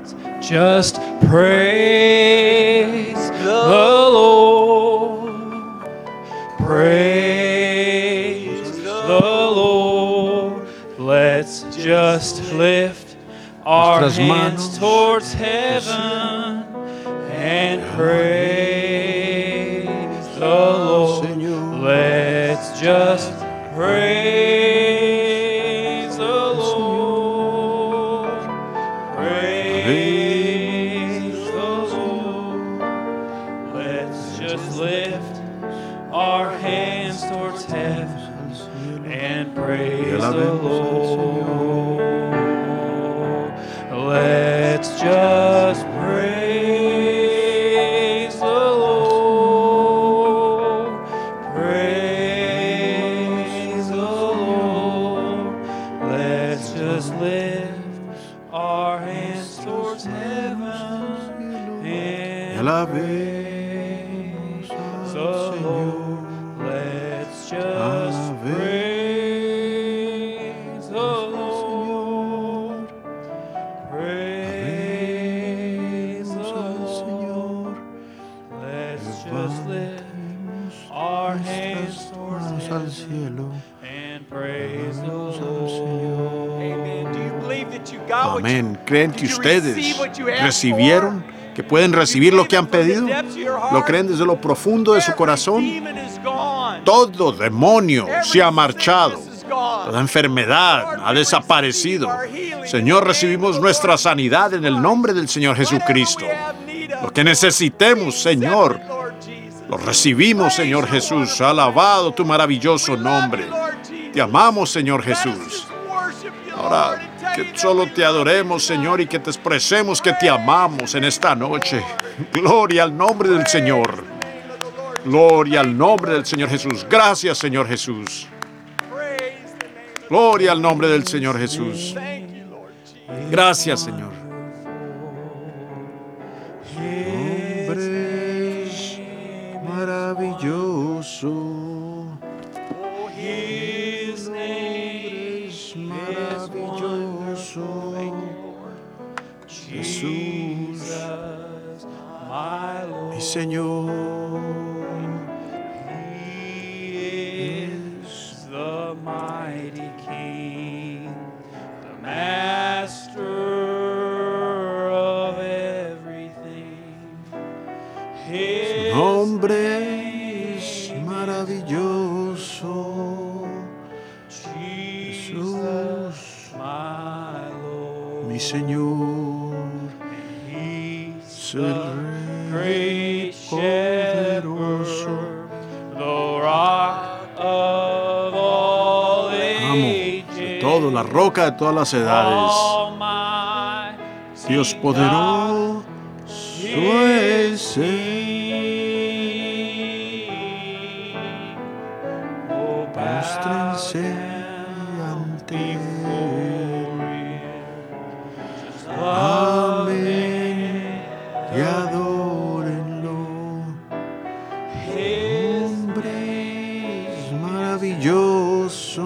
Just praise the Lord. Praise the Lord. Let's just lift our Nuestras hands manos towards heaven and praise the Lord. Señor. Let's just praise the Lord. Praise the Lord. Let's just lift our hands towards heaven and praise the Lord. Let's just praise the Lord. Praise the Lord. Let's just lift our hands towards heaven and praise the Lord. Let's just praise the Lord. Praise the Lord. Let's just lift our hands towards heaven and praise the Lord. Amen. Do you believe that you got what you Amén. ¿Creen que did you ustedes receive what you asked recibieron? for? ¿Que pueden recibir lo que han pedido? ¿Lo creen desde lo profundo de su corazón? Every demon is gone. Todo demonio se ha Every marchado. sickness is gone. Toda enfermedad Lord, ha we desaparecido. receive our healing in Señor, the recibimos name of nuestra Lord sanidad en el Jesus nombre del Señor Christ. Jesucristo. Whatever we have need of, Lo que Lord, necesitemos, we Señor, accept it, Lord Jesus. lo recibimos, Señor Praise your Jesús. wonderful Alabado name. tu maravilloso We love nombre. you, Lord Jesus. Te amamos, Señor Let us Jesús. just worship you, Lord, Ahora, and tell que you that solo we te love you adoremos, Señor, y tonight. que te expresemos que te amamos en esta noche. Gloria al nombre del Señor. Praise the name of the Lord Jesus. Gloria al Thank you, nombre del Lord Señor Jesus. Jesús. Gracias, Señor Jesús. Praise the name of the Gloria al nombre del Señor Jesús. Thank you, Lord Jesus. Gracias, Señor. His Maravilloso. Oh, His name is wonderful. Thank you, Lord. Jesus, my Lord. Mi Señor. He is the mighty King, the Master of everything. His Nombre name es maravilloso. Jesus, my Lord. Mi Señor. He's El the great shepherd, the rock of all ages. De todo, la roca de todas las edades. Almighty Dios God poderoso es Él. Oh, Póstrense bow ante down Él. before Him. Just love Amén. Y adórenlo. His Hombre es maravilloso.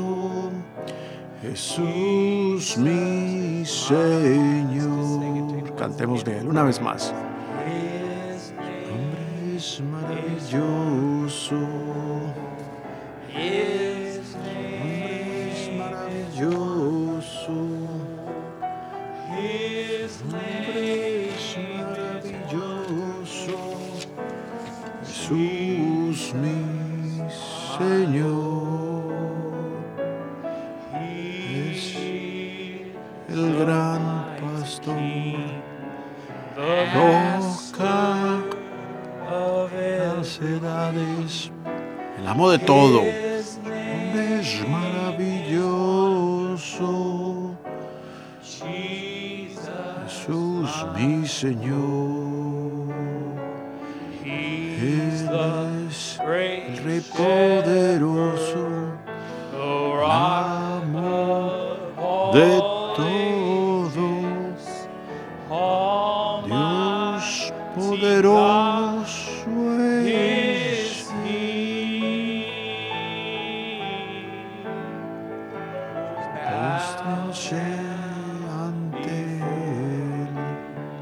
Jesús mi Señor. Cantemos de Él una vez más. His name, Hombre es maravilloso. His Hombre es name, maravilloso. His Hombre es name. maravilloso. Jesús mi Señor. Es el gran pastor. The Roca of las edades. El amo de todo. His name, Es maravilloso. Jesus. Jesús mi Señor. He's Él the es great el Rey poderoso. the rock Amo of de all todo. ages. Dios Almighty poderoso God es. is He. Póstrense ante Él.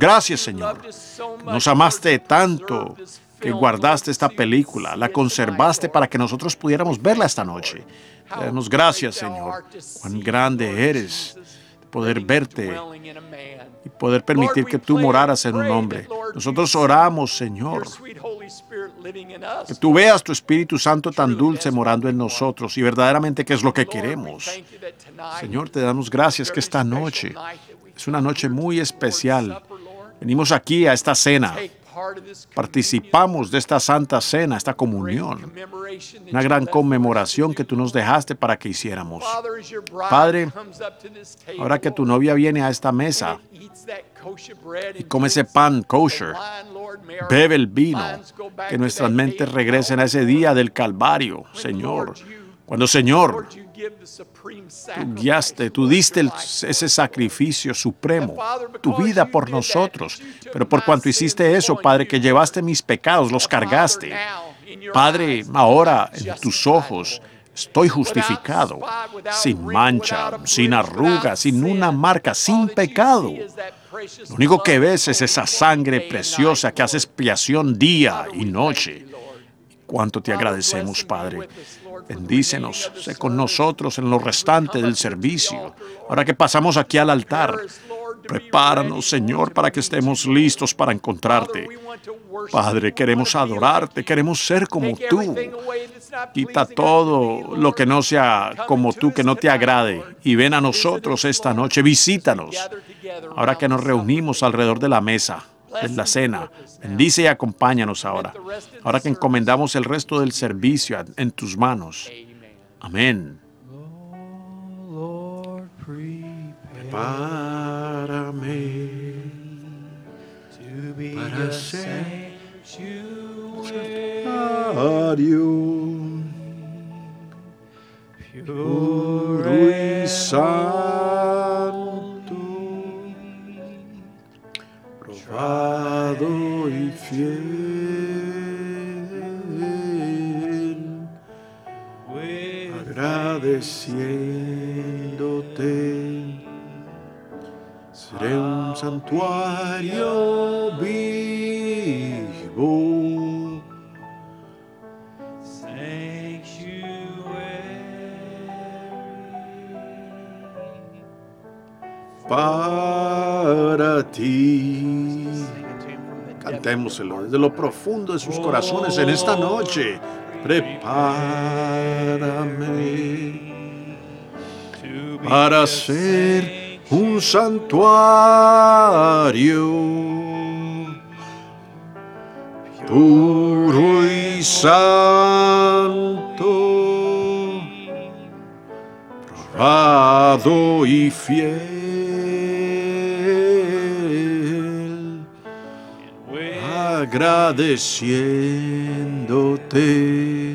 gracias, Señor. Nos amaste tanto que guardaste esta película, la conservaste para que nosotros pudiéramos verla esta noche. Te damos gracias, Señor. Cuán grande eres. poder verte dwelling in a man. y poder permitir que tú moraras en un hombre. Nosotros oramos, Señor, Your sweet Holy Spirit living in us. que tú veas tu Espíritu Santo tan dulce morando en nosotros y verdaderamente qué es lo que Lord, we queremos. thank you that tonight Señor, te damos gracias que esta noche es una noche muy especial. Venimos aquí a esta cena, participamos de esta santa cena, esta comunión, una gran conmemoración que tú nos dejaste para que hiciéramos. Padre, ahora que tu novia viene a esta mesa y come ese pan kosher, bebe el vino, que nuestras mentes regresen a ese día del Calvario, Señor. Cuando, Señor, tú guiaste, tú diste ese sacrificio supremo, tu vida por nosotros. Pero por cuanto hiciste eso, Padre, que llevaste mis pecados, los cargaste. Padre, ahora en tus ojos estoy justificado, sin mancha, sin arruga, sin una marca, sin pecado. Lo único que ves es esa sangre preciosa que hace expiación día y noche. Cuánto te agradecemos, Padre. Bendícenos, sé con nosotros en lo restante del servicio. Ahora que pasamos aquí al altar, prepáranos, Señor, para que estemos listos para encontrarte. Padre, queremos adorarte, queremos ser como tú. Quita todo lo que no sea como tú, que no te agrade, y ven a nosotros esta noche, visítanos. Ahora que nos reunimos alrededor de la mesa, de la cena, bendice y acompáñanos ahora. Ahora que encomendamos el resto del servicio en tus manos. Amén. Prepárame para ser puro y santo, probado y fiel, agradeciéndote, seré un santuario vivo, para ti. Cantémoselo desde lo profundo de sus corazones en esta noche. Prepárame para ser un santuario puro y santo, probado y fiel, agradeciéndote,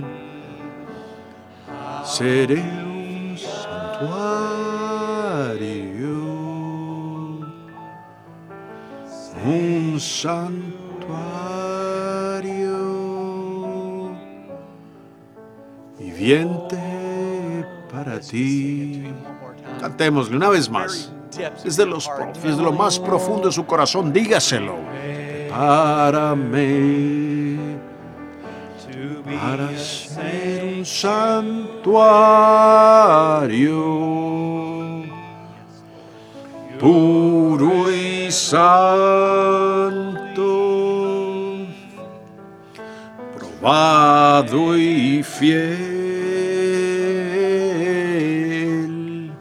seré un santuario, un santuario viviente para ti. Cantémosle una vez más. Desde lo más profundo de su corazón, dígaselo. Prepárame para ser un santuario puro y santo, probado y fiel,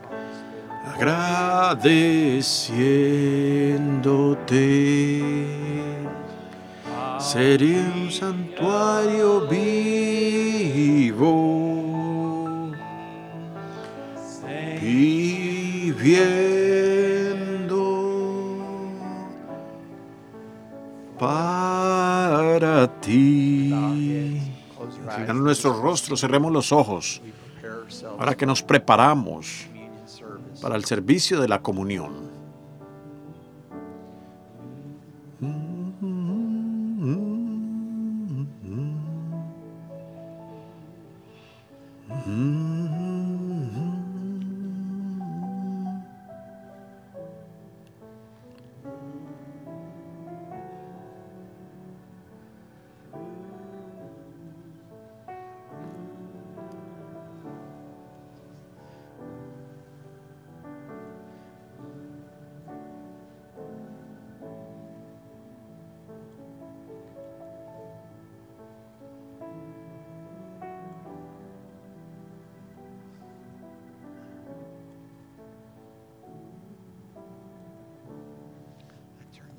agradeciéndote, seré un santuario vivo, viviendo para ti. Inclinando nuestros rostros, cerremos los ojos, ahora que nos preparamos para el servicio de la comunión.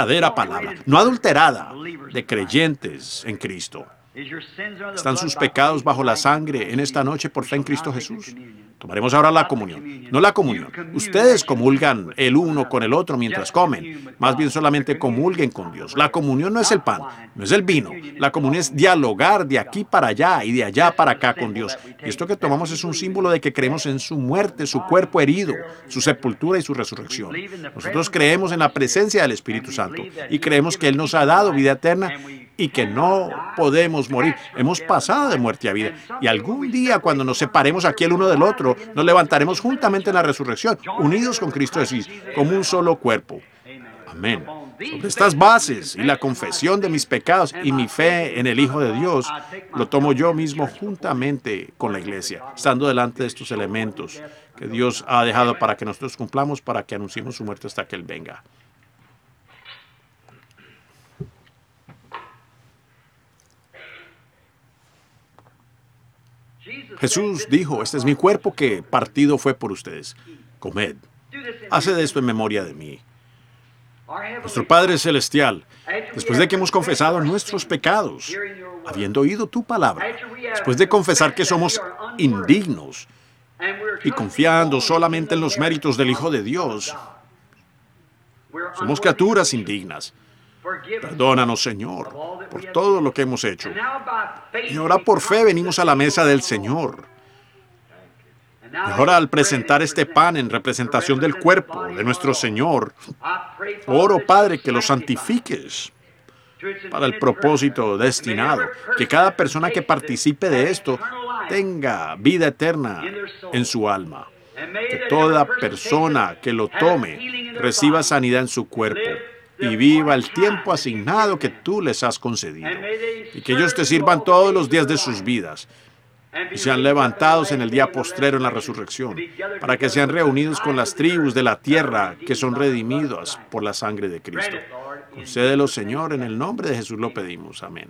verdadera palabra, no adulterada, de creyentes en Cristo. ¿Están sus pecados bajo la sangre en esta noche por fe en Cristo Jesús? Tomaremos ahora la comunión. No la comunión. Ustedes comulgan el uno con el otro mientras comen. Más bien solamente comulguen con Dios. La comunión no es el pan, no es el vino. La comunión es dialogar de aquí para allá y de allá para acá con Dios. Y esto que tomamos es un símbolo de que creemos en su muerte, su cuerpo herido, su sepultura y su resurrección. Nosotros creemos en la presencia del Espíritu Santo y creemos que Él nos ha dado vida eterna y que no podemos morir. Hemos pasado de muerte a vida. Y algún día, cuando nos separemos aquí el uno del otro, nos levantaremos juntamente en la resurrección, unidos con Cristo Jesús, como un solo cuerpo. Amén. Sobre estas bases y la confesión de mis pecados y mi fe en el Hijo de Dios, lo tomo yo mismo juntamente con la iglesia, estando delante de estos elementos que Dios ha dejado para que nosotros cumplamos, para que anunciemos su muerte hasta que Él venga. Jesús dijo, este es mi cuerpo que partido fue por ustedes. Comed. Haced esto en memoria de mí. Nuestro Padre Celestial, después de que hemos confesado nuestros pecados, habiendo oído tu palabra, después de confesar que somos indignos y confiando solamente en los méritos del Hijo de Dios, somos criaturas indignas. Perdónanos, Señor, por todo lo que hemos hecho. Y ahora por fe venimos a la mesa del Señor. Y ahora al presentar este pan en representación del cuerpo de nuestro Señor, oro, Padre, que lo santifiques para el propósito destinado, que cada persona que participe de esto tenga vida eterna en su alma. Que toda persona que lo tome reciba sanidad en su cuerpo y viva el tiempo asignado que tú les has concedido. Y que ellos te sirvan todos los días de sus vidas y sean levantados en el día postrero en la resurrección, para que sean reunidos con las tribus de la tierra que son redimidas por la sangre de Cristo. Concédelo, Señor, en el nombre de Jesús lo pedimos. Amén.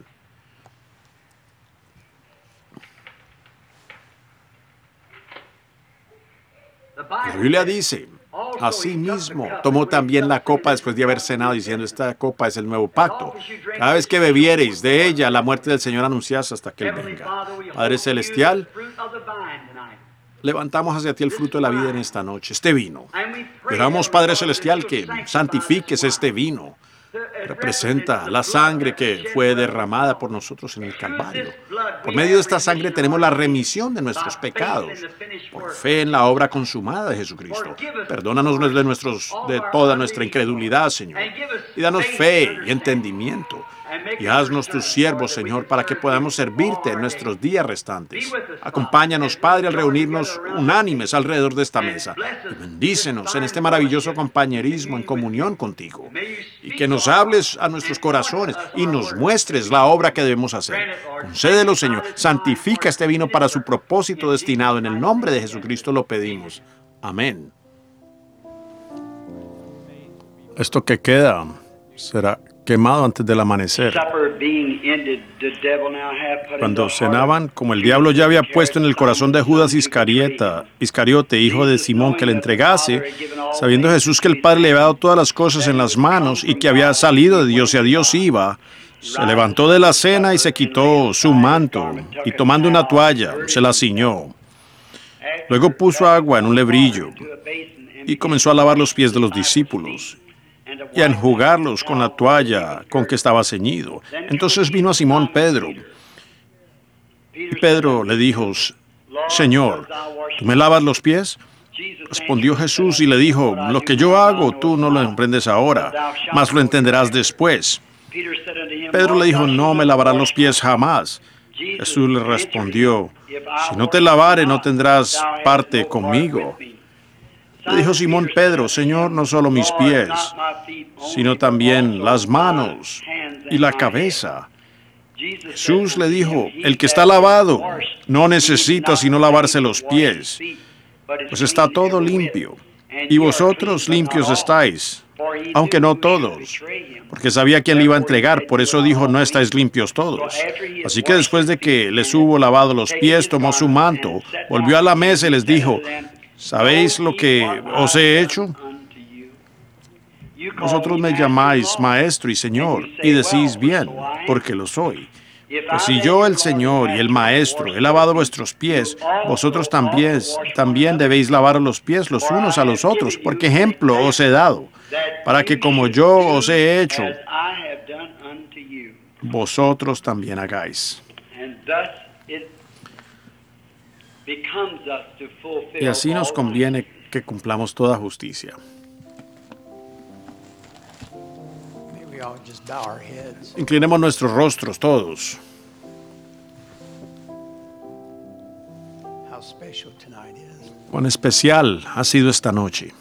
La Biblia dice, asimismo, tomó también la copa después de haber cenado, diciendo, esta copa es el nuevo pacto. Cada vez que bebiereis de ella, la muerte del Señor anunciás hasta que Él venga. Padre Celestial, levantamos hacia ti el fruto de la vida en esta noche, este vino. Oramos, Padre Celestial, que santifiques este vino. Representa la sangre que fue derramada por nosotros en el Calvario. Por medio de esta sangre tenemos la remisión de nuestros pecados, por fe en la obra consumada de Jesucristo. Perdónanos de toda nuestra incredulidad, Señor, y danos fe y entendimiento. Y haznos tus siervos, Señor, para que podamos servirte en nuestros días restantes. Acompáñanos, Padre, al reunirnos unánimes alrededor de esta mesa. Y bendícenos en este maravilloso compañerismo en comunión contigo. Y que nos hables a nuestros corazones y nos muestres la obra que debemos hacer. Concédelo, Señor. Santifica este vino para su propósito destinado. En el nombre de Jesucristo lo pedimos. Amén. Esto que queda será quemado antes del amanecer. Cuando cenaban, como el diablo ya había puesto en el corazón de Judas Iscariote, hijo de Simón, que le entregase, sabiendo Jesús que el Padre le había dado todas las cosas en las manos y que había salido de Dios y a Dios iba, se levantó de la cena y se quitó su manto, y tomando una toalla, se la ciñó. Luego puso agua en un lebrillo y comenzó a lavar los pies de los discípulos y a enjugarlos con la toalla con que estaba ceñido. Entonces vino a Simón Pedro. Y Pedro le dijo, Señor, ¿tú me lavas los pies? Respondió Jesús y le dijo, lo que yo hago tú no lo emprendes ahora, mas lo entenderás después. Pedro le dijo, no me lavarás los pies jamás. Jesús le respondió, si no te lavare no tendrás parte conmigo. Le dijo Simón Pedro, Señor, no solo mis pies, sino también las manos y la cabeza. Jesús le dijo, el que está lavado no necesita sino lavarse los pies, pues está todo limpio, y vosotros limpios estáis, aunque no todos, porque sabía quién le iba a entregar, por eso dijo, no estáis limpios todos. Así que después de que les hubo lavado los pies, tomó su manto, volvió a la mesa y les dijo, ¿sabéis lo que os he hecho? Vosotros me llamáis Maestro y Señor, y decís bien, porque lo soy. Pues si yo, el Señor y el Maestro, he lavado vuestros pies, vosotros también debéis lavaros los pies los unos a los otros, porque ejemplo os he dado, para que como yo os he hecho, vosotros también hagáis. Y así nos conviene que cumplamos toda justicia. May we all just bow our heads. Inclinemos nuestros rostros todos. How special tonight is. Cuán especial ha sido esta noche.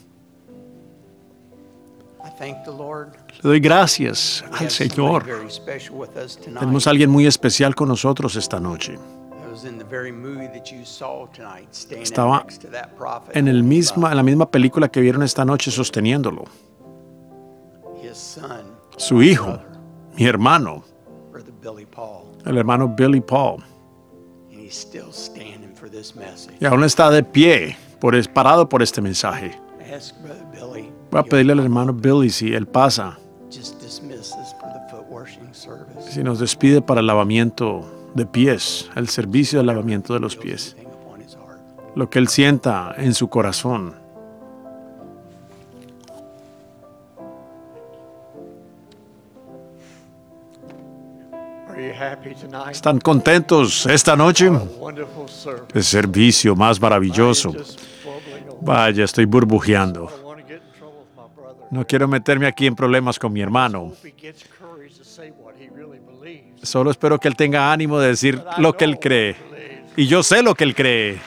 I thank the Lord. Le doy gracias We al have somebody Señor. very special with us tonight. Tenemos a alguien muy especial con nosotros esta noche. That was in the very movie that you saw tonight, standing Estaba next to that prophet. en la misma película que vieron esta noche sosteniéndolo. His son, Su hijo, mi hermano, Brother Billy Paul, el hermano Billy Paul. and he's still standing for this message. Y aún está de pie, parado por este mensaje. Ask Brother Billy. Voy a pedirle al hermano Billy si él pasa, Just dismiss us for the foot washing service. si nos despide para el lavamiento de pies, el servicio del lavamiento de los pies. Anything upon his heart. Lo que él sienta en su corazón. Are you happy tonight? ¿Están contentos esta noche? Wonderful service. El servicio más maravilloso. Just bubbling over. Vaya, estoy burbujeando. I don't want to get in trouble with my brother. No quiero meterme aquí en problemas con mi hermano. Hope he gets courage to say what he really believes. Solo espero que él tenga ánimo de decir But I lo que él know cree. what he believes. Y yo sé lo que él cree.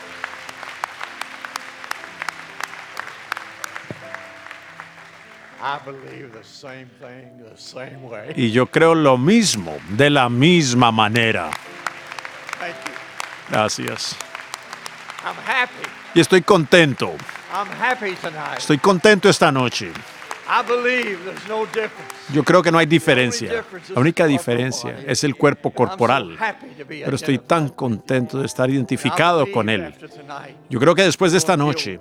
I believe the same thing the same way. Y yo creo lo mismo, de la misma manera. Thank you. Gracias. I'm happy. Y estoy contento. I'm happy tonight. Estoy contento esta noche. I believe there's no difference. Yo creo que no hay diferencia. La única diferencia es el cuerpo corporal. Pero estoy tan contento de estar identificado con Él. Yo creo que después de esta noche,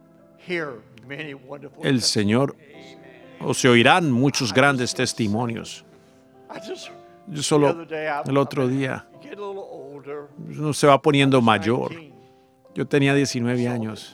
el Señor, o se oirán muchos grandes testimonios. Yo solo, el otro día, uno se va poniendo mayor. Yo tenía 19 años.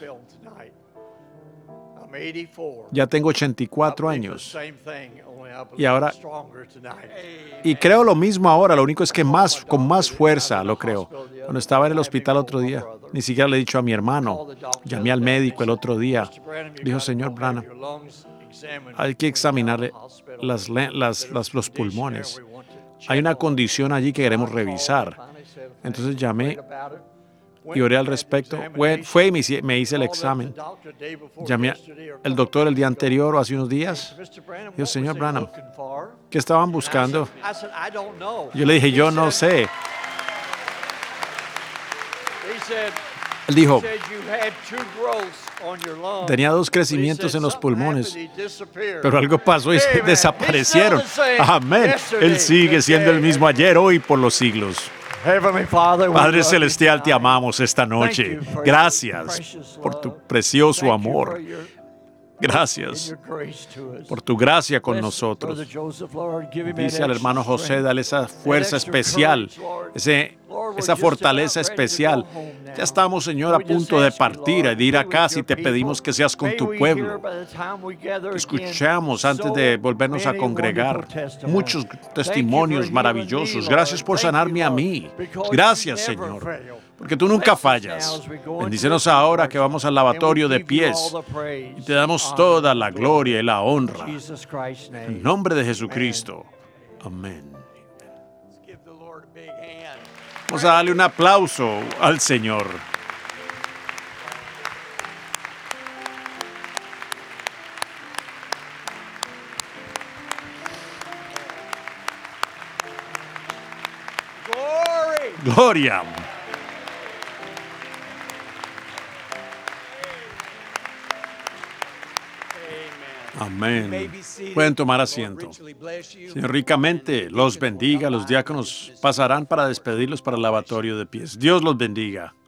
Ya tengo 84 años. Y ahora, y creo lo mismo ahora, lo único es que con más fuerza lo creo. Cuando estaba en el hospital otro día, ni siquiera le he dicho a mi hermano, llamé al médico el otro día, dijo, señor Branham, hay que examinarle los pulmones. Hay una condición allí que queremos revisar. Entonces llamé y oré al respecto. Fue y me hice el examen. Llamé al doctor el día anterior o hace unos días. Dijo, señor Branham, ¿qué estaban buscando? Yo le dije, yo no sé. Él dijo, tenía 2 crecimientos en los pulmones, pero algo pasó y desaparecieron. Amén. Él sigue siendo el mismo ayer, hoy, por los siglos. Padre Celestial, te amamos esta noche. Gracias por tu precioso amor. Gracias por tu gracia con nosotros. Dice al hermano José, dale esa fuerza especial, esa fortaleza especial. Ya estamos, Señor, a punto de partir, de ir a casa y te pedimos que seas con tu pueblo. Escuchamos antes de volvernos a congregar muchos testimonios maravillosos. Gracias por sanarme a mí. Gracias, Señor, porque tú nunca fallas. Bendícenos ahora que vamos al lavatorio de pies y te damos toda la gloria y la honra. En el nombre de Jesucristo. Amén. Vamos a darle un aplauso al Señor. Gloria. Amén. Pueden tomar asiento. Señor, ricamente los bendiga. Los diáconos pasarán para despedirlos para el lavatorio de pies. Dios los bendiga.